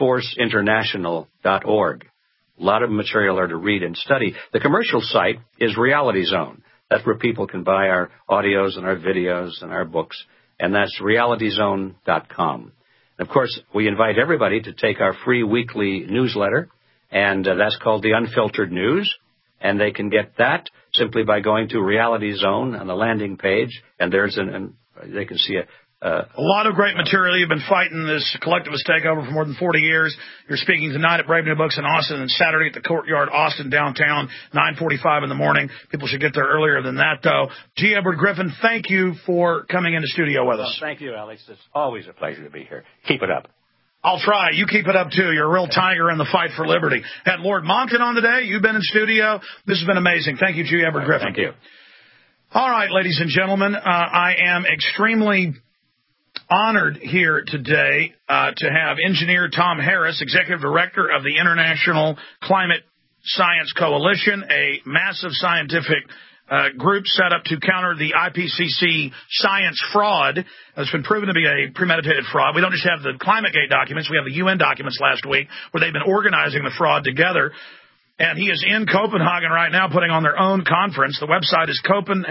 freedomforceinternational.org. A lot of material are to read and study. The commercial site is Reality Zone. That's where people can buy our audios and our videos and our books, and that's realityzone.com. And of course, we invite everybody to take our free weekly newsletter, and that's called The Unfiltered News, and they can get that simply by going to Reality Zone on the landing page, and they can see a lot of great material. You've been fighting this collectivist takeover for more than 40 years. You're speaking tonight at Brave New Books in Austin, and Saturday at the Courtyard Austin downtown, 9:45 in the morning. People should get there earlier than that, though. G. Edward Griffin, thank you for coming into studio with us. Thank you, Alex. It's always a pleasure to be here. Keep it up. I'll try. You keep it up, too. You're a real tiger in the fight for liberty. Had Lord Monckton on today. You've been in studio. This has been amazing. Thank you, G. Edward Griffin. Thank you. All right, ladies and gentlemen, I am extremely honored here today to have engineer Tom Harris, Executive Director of the International Climate Science Coalition, a massive scientific group set up to counter the IPCC science fraud. It's been proven to be a premeditated fraud. We don't just have the ClimateGate documents. We have the UN documents last week where they've been organizing the fraud together. And he is in Copenhagen right now putting on their own conference. The website is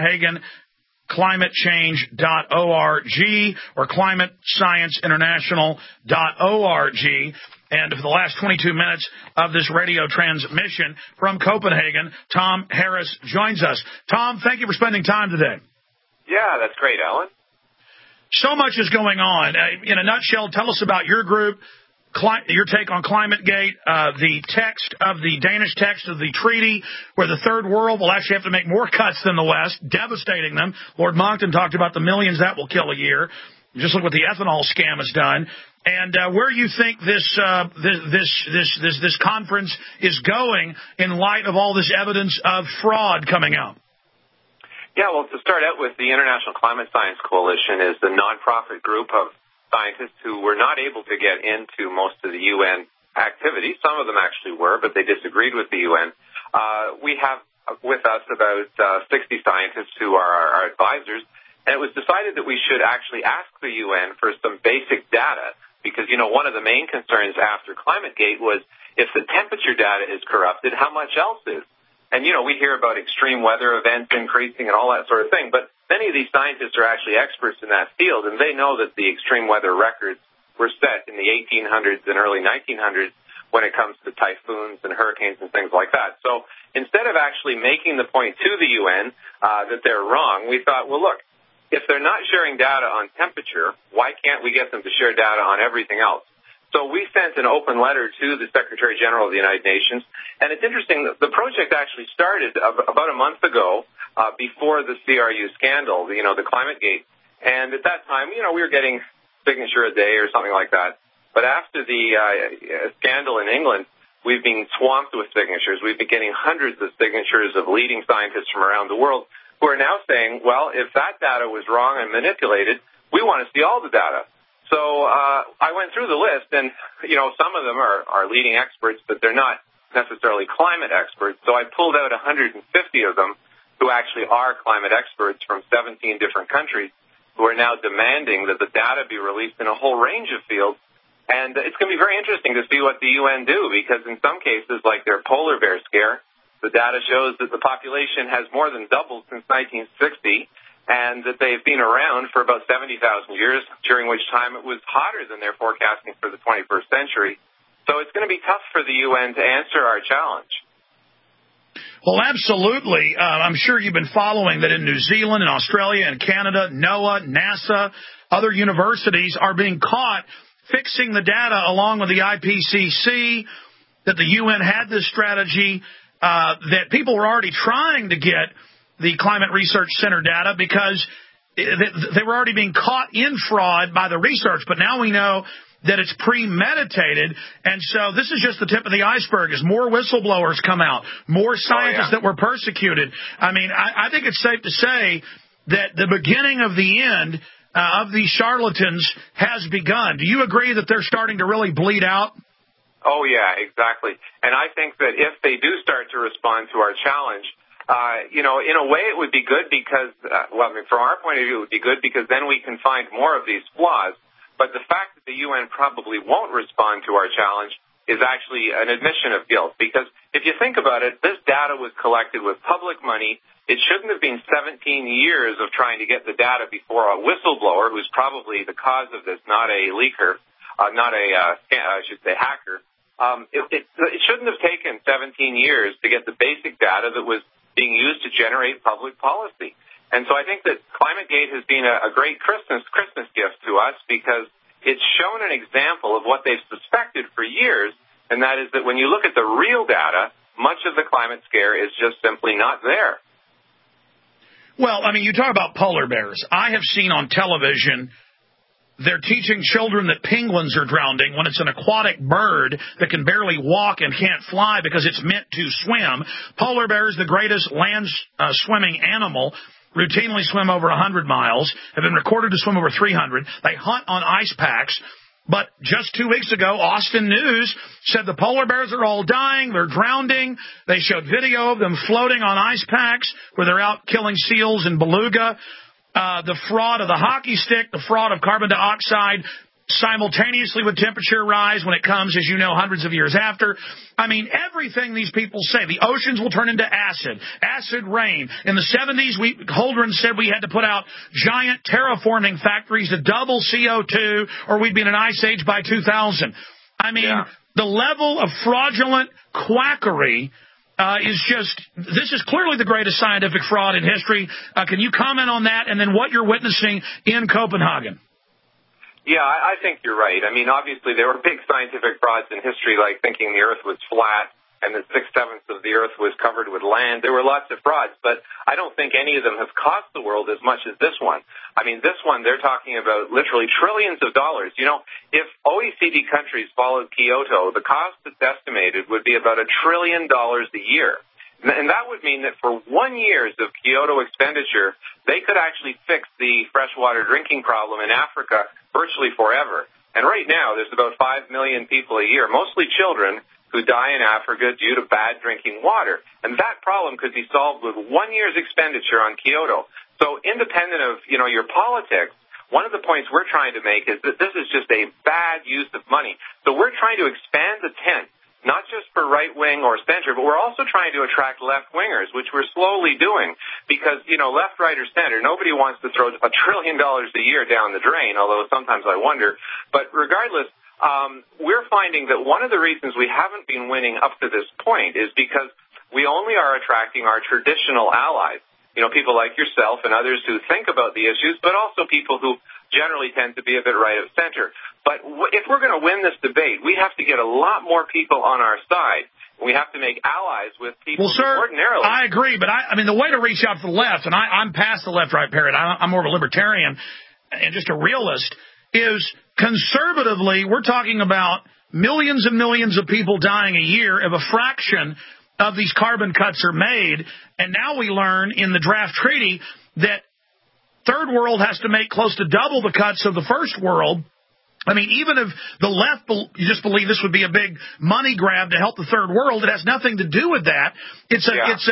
CopenhagenClimateChange.org or ClimateScienceInternational.org. And for the last 22 minutes of this radio transmission from Copenhagen, Tom Harris joins us. Tom, thank you for spending time today. Yeah, that's great, Alan. So much is going on. In a nutshell, tell us about your group, your take on ClimateGate, the text of the Danish text of the treaty where the third world will actually have to make more cuts than the West, devastating them. Lord Monckton talked about the millions that will kill a year. Just look what the ethanol scam has done. And where you think this conference is going in light of all this evidence of fraud coming out? Yeah, well, to start out with, the International Climate Science Coalition is the nonprofit group of scientists who were not able to get into most of the UN activities. Some of them actually were, but they disagreed with the UN. We have with us about 60 scientists who are our advisors, and it was decided that we should actually ask the UN for some basic data Because, one of the main concerns after ClimateGate was if the temperature data is corrupted, how much else is? And, we hear about extreme weather events increasing and all that sort of thing, but many of these scientists are actually experts in that field, and they know that the extreme weather records were set in the 1800s and early 1900s when it comes to typhoons and hurricanes and things like that. So instead of actually making the point to the UN that they're wrong, we thought, well, look, if they're not sharing data on temperature, why can't we get them to share data on everything else? So we sent an open letter to the Secretary General of the United Nations, and it's interesting, the project actually started about a month ago before the CRU scandal, the ClimateGate. And at that time, we were getting signature a day or something like that. But after the scandal in England, we've been swamped with signatures. We've been getting hundreds of signatures of leading scientists from around the world who are now saying, well, if that data was wrong and manipulated, we want to see all the data. So I went through the list, and, some of them are leading experts, but they're not necessarily climate experts. So I pulled out 150 of them who actually are climate experts from 17 different countries who are now demanding that the data be released in a whole range of fields. And it's going to be very interesting to see what the UN do, because in some cases, like their polar bear scare, the data shows that the population has more than doubled since 1960, and that they've been around for about 70,000 years, during which time it was hotter than they're forecasting for the 21st century. So it's going to be tough for the UN to answer our challenge. Well, absolutely. I'm sure you've been following that in New Zealand and Australia and Canada, NOAA, NASA, other universities are being caught fixing the data along with the IPCC, that the UN had this strategy, that people were already trying to get the Climate Research Center data because they were already being caught in fraud by the research. But now we know that it's premeditated, and so this is just the tip of the iceberg. As more whistleblowers come out, more scientists that were persecuted. I mean, I think it's safe to say that the beginning of the end of these charlatans has begun. Do you agree that they're starting to really bleed out? Oh, yeah, exactly. And I think that if they do start to respond to our challenge, in a way it would be good because, from our point of view, it would be good because then we can find more of these flaws. But the fact that the UN probably won't respond to our challenge is actually an admission of guilt. Because if you think about it, this data was collected with public money. It shouldn't have been 17 years of trying to get the data before a whistleblower, who's probably the cause of this, not a leaker, hacker. It shouldn't have taken 17 years to get the basic data that was being used to generate public policy. And so I think that ClimateGate has been a great Christmas gift to us because it's shown an example of what they've suspected for years, and that is that when you look at the real data, much of the climate scare is just simply not there. Well, I mean, you talk about polar bears. I have seen on television they're teaching children that penguins are drowning when it's an aquatic bird that can barely walk and can't fly because it's meant to swim. Polar bears, the greatest land swimming animal, routinely swim over 100 miles, have been recorded to swim over 300. They hunt on ice packs. But just 2 weeks ago, Austin News said the polar bears are all dying, they're drowning. They showed video of them floating on ice packs where they're out killing seals and beluga. The fraud of the hockey stick, the fraud of carbon dioxide, simultaneously with temperature rise when it comes, as you know, hundreds of years after. I mean, everything these people say. The oceans will turn into acid rain. In the 70s, Holdren said we had to put out giant terraforming factories to double CO2 or we'd be in an ice age by 2000. I mean, the level of fraudulent quackery this is clearly the greatest scientific fraud in history. Can you comment on that and then what you're witnessing in Copenhagen? Yeah, I think you're right. I mean, obviously, there were big scientific frauds in history, like thinking the Earth was flat and that 6/7 of the Earth was covered with land. There were lots of frauds, but I don't think any of them have cost the world as much as this one. I mean, this one, they're talking about literally trillions of dollars. You know, if OECD countries followed Kyoto, the cost that's estimated would be about $1 trillion a year. And that would mean that for 1 year of Kyoto expenditure, they could actually fix the freshwater drinking problem in Africa virtually forever. And right now, there's about 5 million people a year, mostly children, who die in Africa due to bad drinking water. And that problem could be solved with 1 year's expenditure on Kyoto. So independent of, your politics, one of the points we're trying to make is that this is just a bad use of money. So we're trying to expand the tent, not just for right-wing or center, but we're also trying to attract left-wingers, which we're slowly doing because, left, right, or center, nobody wants to throw $1 trillion a year down the drain, although sometimes I wonder. But regardless, we're finding that one of the reasons we haven't been winning up to this point is because we only are attracting our traditional allies. People like yourself and others who think about the issues, but also people who generally tend to be a bit right of center. But if we're going to win this debate, we have to get a lot more people on our side. We have to make allies with people who ordinarily... I agree, but I mean, the way to reach out to the left, and I'm past the left-right paradigm, I'm more of a libertarian and just a realist, is conservatively, we're talking about millions and millions of people dying a year if a fraction of these carbon cuts are made. And now we learn in the draft treaty that third world has to make close to double the cuts of the first world. I mean, even if the left you just believe this would be a big money grab to help the third world, it has nothing to do with that. It's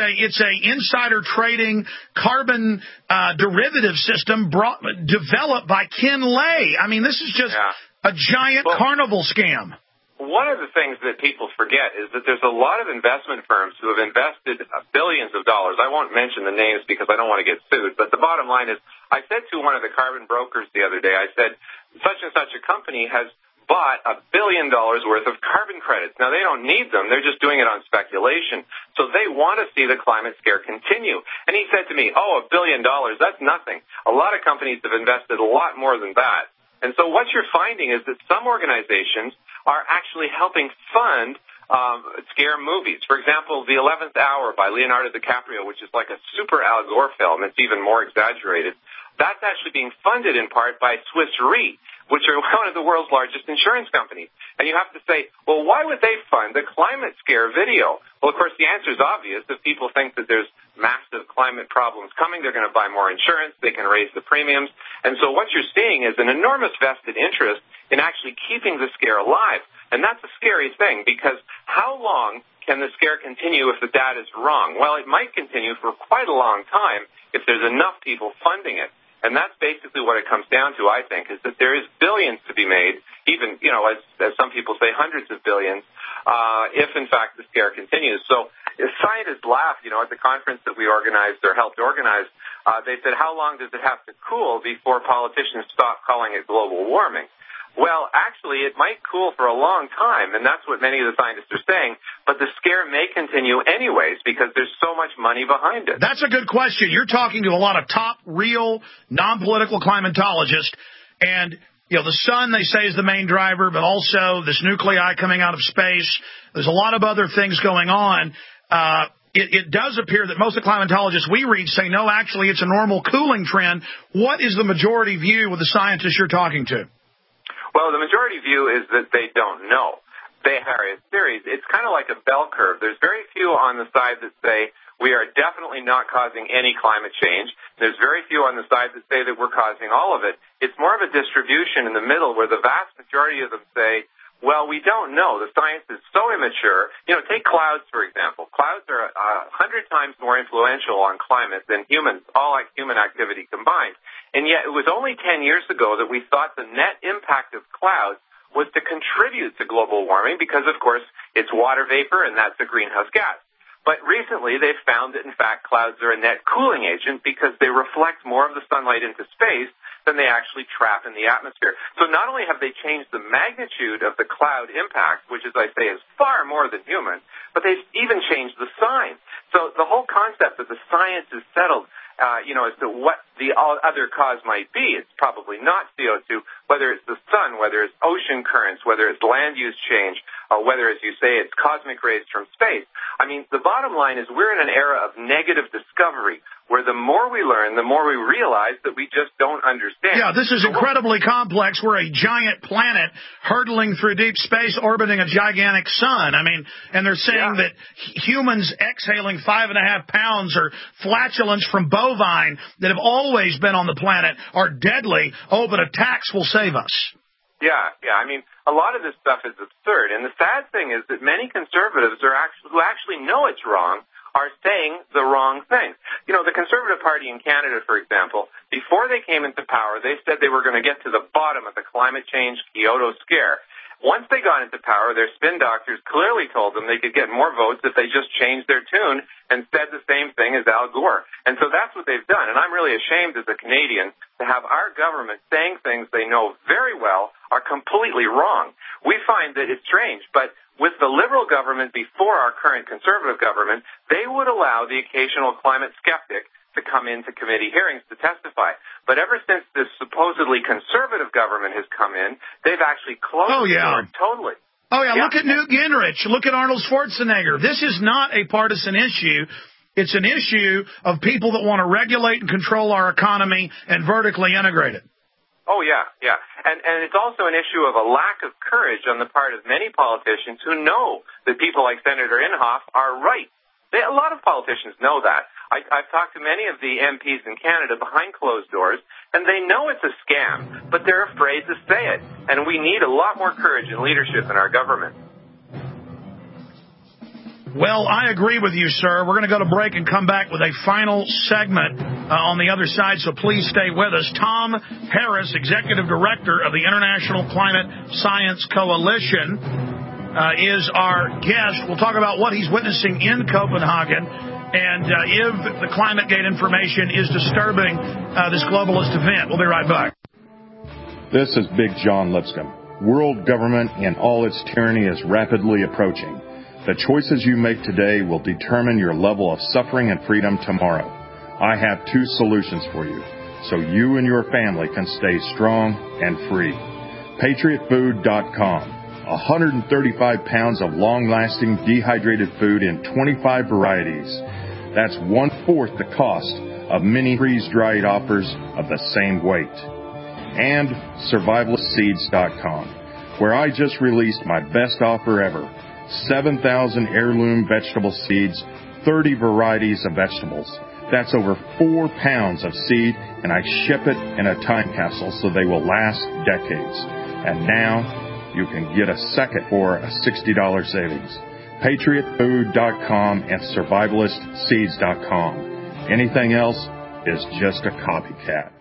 a insider trading carbon derivative system developed by Ken Lay. I mean, this is just a giant carnival scam. One of the things that people forget is that there's a lot of investment firms who have invested billions of dollars. I won't mention the names because I don't want to get sued, but the bottom line is I said to one of the carbon brokers the other day, I said, such and such a company has bought $1 billion worth of carbon credits. Now, they don't need them. They're just doing it on speculation. So they want to see the climate scare continue. And he said to me, $1 billion, that's nothing. A lot of companies have invested a lot more than that. And so what you're finding is that some organizations are actually helping fund scare movies. For example, The 11th Hour by Leonardo DiCaprio, which is like a super Al Gore film. It's even more exaggerated. That's actually being funded in part by Swiss Re, which are one of the world's largest insurance companies. And you have to say, well, why would they fund the climate scare video? Well, of course, the answer is obvious. If people think that there's massive climate problems coming, they're going to buy more insurance. They can raise the premiums. And so what you're seeing is an enormous vested interest in actually keeping the scare alive. And that's a scary thing because how long can the scare continue if the data is wrong? Well, it might continue for quite a long time if there's enough people funding it. And that's basically what it comes down to, I think, is that there is billions to be made, even, as some people say, hundreds of billions, if, in fact, the scare continues. So scientists laughed, at the conference that we organized or helped organize. They said, how long does it have to cool before politicians stop calling it global warming? Well, actually, it might cool for a long time, and that's what many of the scientists are saying, but the scare may continue anyways because there's so much money behind it. That's a good question. You're talking to a lot of top, real, non-political climatologists, and, the sun, they say, is the main driver, but also this nuclei coming out of space. There's a lot of other things going on. It does appear that most of the climatologists we read say, no, actually, it's a normal cooling trend. What is the majority view with the scientists you're talking to? Well, the majority view is that they don't know. They have various theories. It's kind of like a bell curve. There's very few on the side that say we are definitely not causing any climate change. There's very few on the side that say that we're causing all of it. It's more of a distribution in the middle where the vast majority of them say, well, we don't know. The science is so immature. Take clouds, for example. Clouds are 100 times more influential on climate than humans, all human activity combined. And yet it was only 10 years ago that we thought the net impact of clouds was to contribute to global warming because, of course, it's water vapor and that's a greenhouse gas. But recently they've found that, in fact, clouds are a net cooling agent because they reflect more of the sunlight into space than they actually trap in the atmosphere. So not only have they changed the magnitude of the cloud impact, which, as I say, is far more than human, but they've even changed the sign. So the whole concept that the science is settled, as to what the other cause might be, it's probably not CO2, whether it's the sun, whether it's ocean currents, whether it's land use change, or whether, as you say, it's cosmic rays from space. I mean, the bottom line is we're in an era of negative discovery, where the more we learn, the more we realize that we just don't understand. Yeah, this is incredibly complex. We're a giant planet hurtling through deep space, orbiting a gigantic sun. I mean, and they're saying that humans exhaling 5.5 pounds or flatulence from bovine that have always been on the planet are deadly. Oh, but a tax will save us. Yeah. I mean, a lot of this stuff is absurd. And the sad thing is that many conservatives who actually know it's wrong are saying the wrong things. You know, the Conservative Party in Canada, for example, before they came into power, they said they were going to get to the bottom of the climate change Kyoto scare. Once they got into power, their spin doctors clearly told them they could get more votes if they just changed their tune and said the same thing as Al Gore. And so that's what they've done. And I'm really ashamed as a Canadian to have our government saying things they know very well are completely wrong. We find that it's strange, but with the Liberal government before our current Conservative government, they would allow the occasional climate skeptic to come into committee hearings to testify. But ever since this supposedly Conservative government has come in, they've actually closed the door totally. Oh, yeah, look at Newt Gingrich. Look at Arnold Schwarzenegger. This is not a partisan issue. It's an issue of people that want to regulate and control our economy and vertically integrate it. Oh, yeah. And it's also an issue of a lack of courage on the part of many politicians who know that people like Senator Inhofe are right. A lot of politicians know that. I've talked to many of the MPs in Canada behind closed doors, and they know it's a scam, but they're afraid to say it. And we need a lot more courage and leadership in our government. Well, I agree with you, sir. We're going to go to break and come back with a final segment on the other side, so please stay with us. Tom Harris, Executive Director of the International Climate Science Coalition, is our guest. We'll talk about what he's witnessing in Copenhagen and if the ClimateGate information is disturbing this globalist event. We'll be right back. This is Big John Lipscomb. World government in all its tyranny is rapidly approaching. The choices you make today will determine your level of suffering and freedom tomorrow. I have two solutions for you, so you and your family can stay strong and free. PatriotFood.com. 135 pounds of long-lasting dehydrated food in 25 varieties. That's 1/4 the cost of many freeze-dried offers of the same weight. And SurvivalistSeeds.com, where I just released my best offer ever. 7,000 heirloom vegetable seeds, 30 varieties of vegetables. That's over 4 pounds of seed, and I ship it in a time capsule so they will last decades. And now you can get a second for a $60 savings. PatriotFood.com and SurvivalistSeeds.com. Anything else is just a copycat.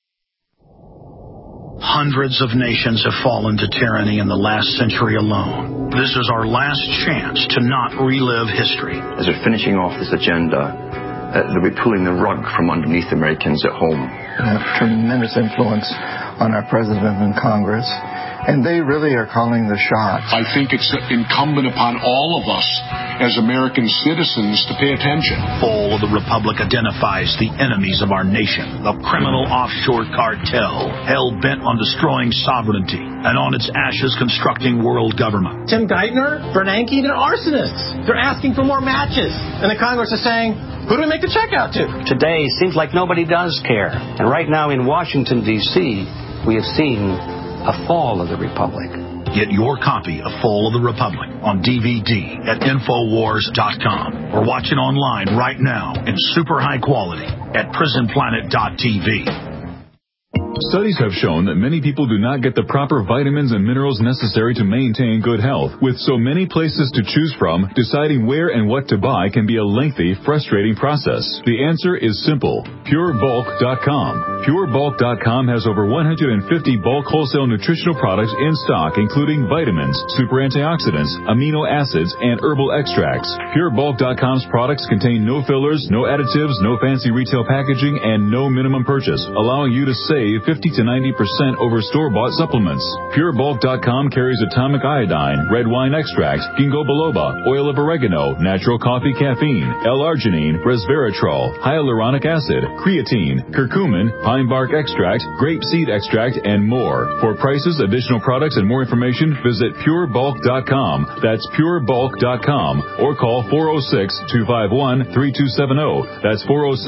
Hundreds of nations have fallen to tyranny in the last century alone. This is our last chance to not relive history. As we're finishing off this agenda, they'll be pulling the rug from underneath Americans at home. They have tremendous influence on our president and Congress, and they really are calling the shots. I think it's incumbent upon all of us as American citizens to pay attention. Fall of the Republic identifies the enemies of our nation, the criminal offshore cartel, hell-bent on destroying sovereignty, and on its ashes constructing world government. Tim Geithner, Bernanke, they're arsonists. They're asking for more matches. And the Congress is saying, who do we make the check out to? Today seems like nobody does care. And right now in Washington, D.C., we have seen a fall of the Republic. Get your copy of Fall of the Republic on DVD at Infowars.com or watch it online right now in super high quality at PrisonPlanet.tv. Studies have shown that many people do not get the proper vitamins and minerals necessary to maintain good health. With so many places to choose from, deciding where and what to buy can be a lengthy, frustrating process. The answer is simple. PureBulk.com. PureBulk.com has over 150 bulk wholesale nutritional products in stock, including vitamins, super antioxidants, amino acids, and herbal extracts. PureBulk.com's products contain no fillers, no additives, no fancy retail packaging, and no minimum purchase, allowing you to save 50 to 90% over store-bought supplements. PureBulk.com carries atomic iodine, red wine extract, ginkgo biloba, oil of oregano, natural coffee caffeine, L-arginine, resveratrol, hyaluronic acid, creatine, curcumin, pine bark extract, grape seed extract, and more. For prices, additional products, and more information, visit PureBulk.com. That's PureBulk.com. Or call 406-251-3270. That's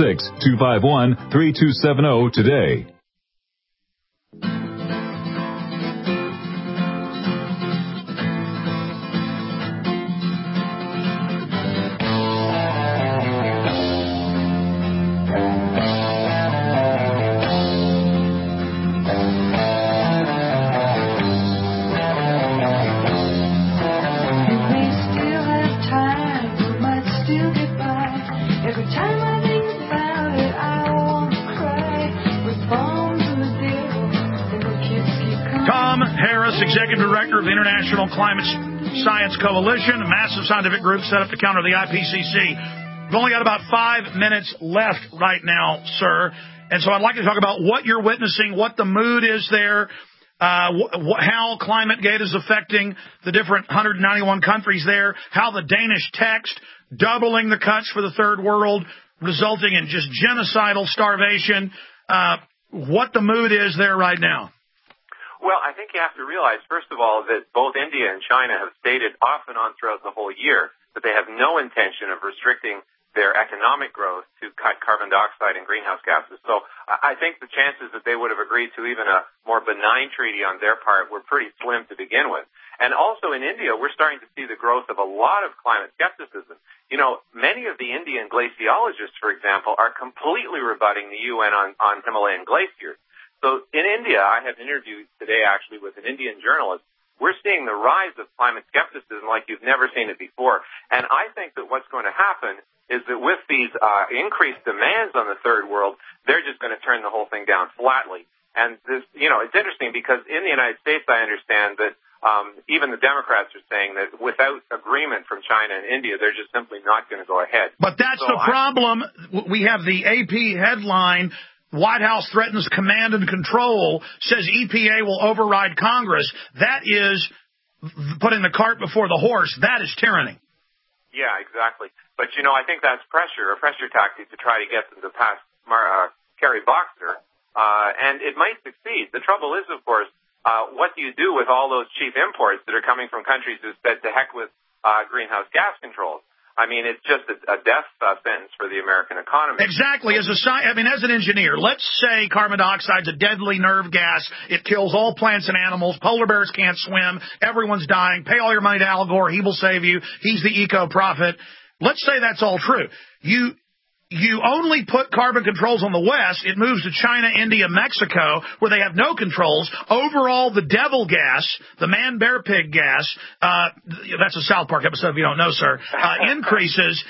406-251-3270 today. We still have time, we might still get by. Tom Harris, Executive Director of the International Climate Science Coalition, a massive scientific group set up to counter the IPCC. We've only got about 5 minutes left right now, sir. And so I'd like to talk about what you're witnessing, what the mood is there, how ClimateGate is affecting the different 191 countries there, how the Danish text doubling the cuts for the third world, resulting in just genocidal starvation, what the mood is there right now. Well, I think you have to realize, first of all, that both India and China have stated off and on throughout the whole year that they have no intention of restricting their economic growth to cut carbon dioxide and greenhouse gases. So I think the chances that they would have agreed to even a more benign treaty on their part were pretty slim to begin with. And also in India, we're starting to see the growth of a lot of climate skepticism. You know, many of the Indian glaciologists, for example, are completely rebutting the UN on Himalayan glaciers. So in India, I have an interview today actually with an Indian journalist. We're seeing the rise of climate skepticism like you've never seen it before. And I think that what's going to happen is that with these increased demands on the third world, they're just going to turn the whole thing down flatly. And this, you know, it's interesting because in the United States, I understand that even the Democrats are saying that without agreement from China and India, they're just simply not going to go ahead. But that's the problem. We have the AP headline, White House threatens command and control, says EPA will override Congress. That is putting the cart before the horse. That is tyranny. Yeah, exactly. But, you know, I think that's a pressure tactic to try to get them to pass Kerry Boxer, and it might succeed. The trouble is, of course, what do you do with all those cheap imports that are coming from countries who said to heck with greenhouse gas controls? I mean, it's just a death sentence for the American economy. Exactly. As an engineer, let's say carbon dioxide's a deadly nerve gas. It kills all plants and animals. Polar bears can't swim. Everyone's dying. Pay all your money to Al Gore. He will save you. He's the eco-prophet. Let's say that's all true. You only put carbon controls on the West. It moves to China, India, Mexico, where they have no controls. Overall, the devil gas, the man-bear-pig gas, that's a South Park episode if you don't know, sir, increases,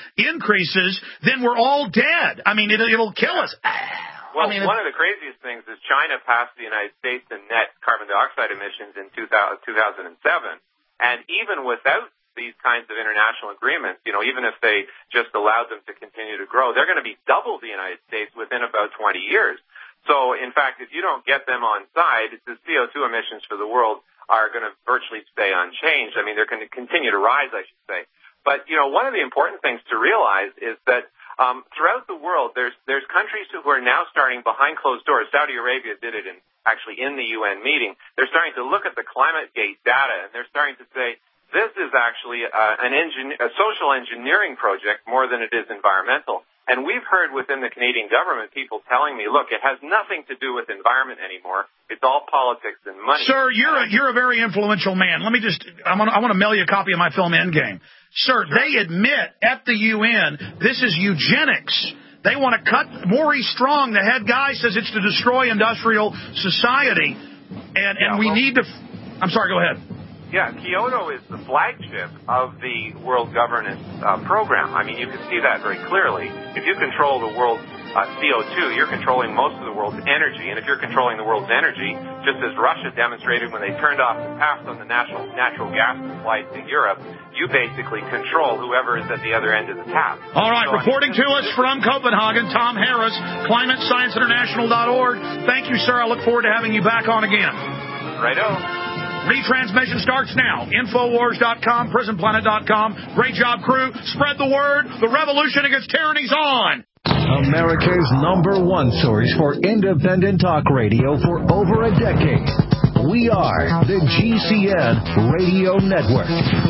then we're all dead. I mean, it'll kill us. Well, one of the craziest things is China passed the United States in net carbon dioxide emissions in 2007. And even without these kinds of international agreements, you know, even if they just allowed them to continue to grow, they're going to be double the United States within about 20 years. So, in fact, if you don't get them on side, the CO2 emissions for the world are going to virtually stay unchanged. I mean, they're going to continue to rise, I should say. But, you know, one of the important things to realize is that throughout the world, there's countries who are now starting behind closed doors. Saudi Arabia did it in the UN meeting. They're starting to look at the ClimateGate data, and they're starting to say, this is actually a social engineering project more than it is environmental. And we've heard within the Canadian government people telling me, look, it has nothing to do with environment anymore. It's all politics and money. Sir, you're a very influential man. I want to mail you a copy of my film Endgame. Sir, they admit at the UN this is eugenics. They want to cut Maurice Strong, the head guy, says it's to destroy industrial society. And we need to I'm sorry, go ahead. Yeah, Kyoto is the flagship of the World Governance Program. I mean, you can see that very clearly. If you control the world's CO2, you're controlling most of the world's energy. And if you're controlling the world's energy, just as Russia demonstrated when they turned off the taps on the natural gas supply to Europe, you basically control whoever is at the other end of the tap. All right, reporting to us from Copenhagen, Tom Harris, ClimateScienceInternational.org. Thank you, sir. I look forward to having you back on again. Righto. Retransmission starts now. Infowars.com, PrisonPlanet.com. Great job, crew. Spread the word. The revolution against tyranny's on. America's #1 source for independent talk radio for over a decade. We are the GCN Radio Network.